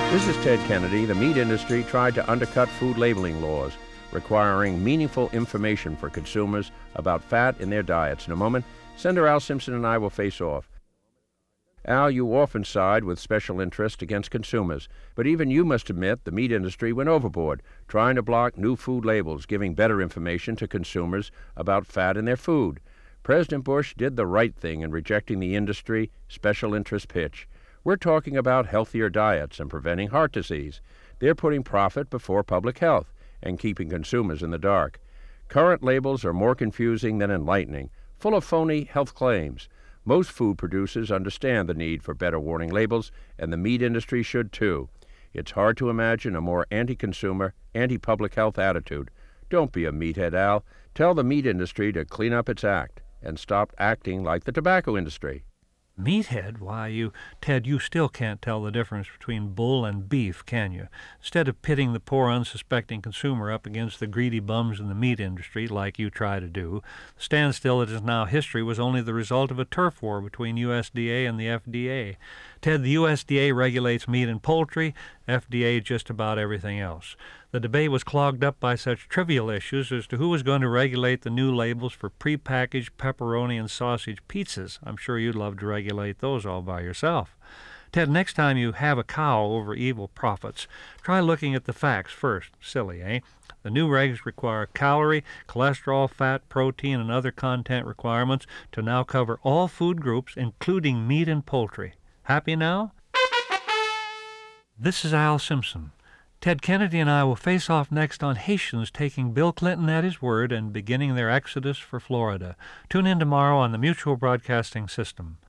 This is Ted Kennedy. The meat industry tried to undercut food labeling laws, requiring meaningful information for consumers about fat in their diets. In a moment, Senator Al Simpson and I will face off. Al, you often side with special interest against consumers, but even you must admit the meat industry went overboard, trying to block new food labels, giving better information to consumers about fat in their food. President Bush did the right thing in rejecting the industry special interest pitch. We're talking about healthier diets and preventing heart disease. They're putting profit before public health and keeping consumers in the dark. Current labels are more confusing than enlightening, full of phony health claims. Most food producers understand the need for better warning labels, and the meat industry should too. It's hard to imagine a more anti-consumer, anti-public health attitude. Don't be a meathead, Al. Tell the meat industry to clean up its act and stop acting like the tobacco industry. Meathead? Why, Ted, you still can't tell the difference between bull and beef, can you? Instead of pitting the poor, unsuspecting consumer up against the greedy bums in the meat industry, like you try to do, the standstill that is now history was only the result of a turf war between USDA and the FDA. Ted, the USDA regulates meat and poultry, FDA just about everything else. The debate was clogged up by such trivial issues as to who was going to regulate the new labels for prepackaged pepperoni and sausage pizzas. I'm sure you'd love to regulate those all by yourself. Ted, next time you have a cow over evil profits, try looking at the facts first. Silly, eh? The new regs require calorie, cholesterol, fat, protein, and other content requirements to now cover all food groups, including meat and poultry. Happy now? This is Al Simpson. Ted Kennedy and I will face off next on Haitians taking Bill Clinton at his word and beginning their exodus for Florida. Tune in tomorrow on the Mutual Broadcasting System.